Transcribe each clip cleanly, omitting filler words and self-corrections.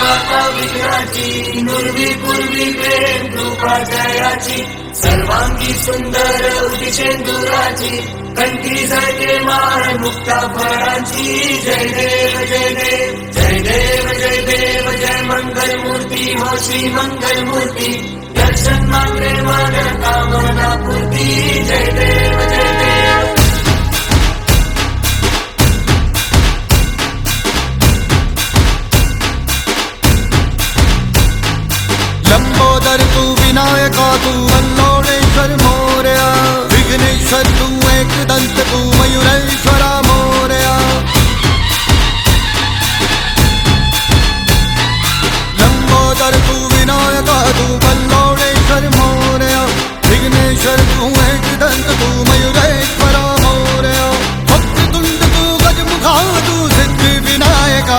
माता विघ्नाची, नुर्वी पूर्वी प्रेम कृपा जयाची, सर्वांगी सुंदर उदिशेंदुराची, कंठी झळके माळ मुक्ता फळांची. जय देव जय देव जय देव जय देव जय मंगल मूर्ती हो श्री मंगल मूर्ती, दर्शन मात्रे मन कामना पूर्ती. जय देव जय देव. लंबोदर तू विनायका तू वल्लोळेश्वर मोरया, विघ्नेश्वर तू एकदंत तू मयुरेश्वरा मोरया. लंबोदर तू विनायका तू वल्लोळेश्वर मोरया, विघ्नेश्वर तू एकदंत तू मयुरेश्वरा मोरया. वक्रतुंड तू गजमुखा तू सिद्धी विनायका.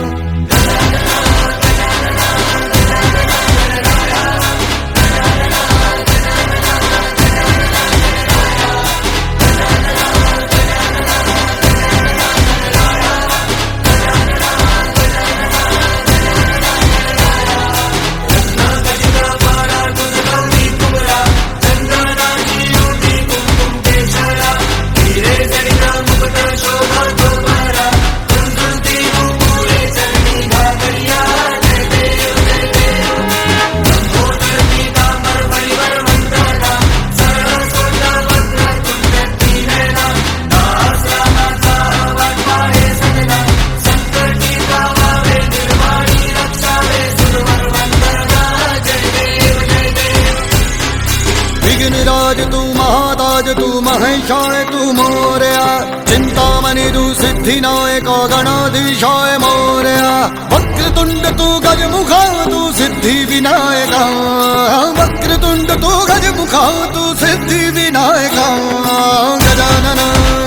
विघ्नराज तू महाताज तू महेशाय तू मोरया, चिंतामणि तू सिद्धिनायक गणाधीशाय मोरया. वक्रतुंड तू गजमुखा तू सिद्धि विनायका, वक्रतुंड तू गजमुखा तू सिद्धि विनायका. गजानन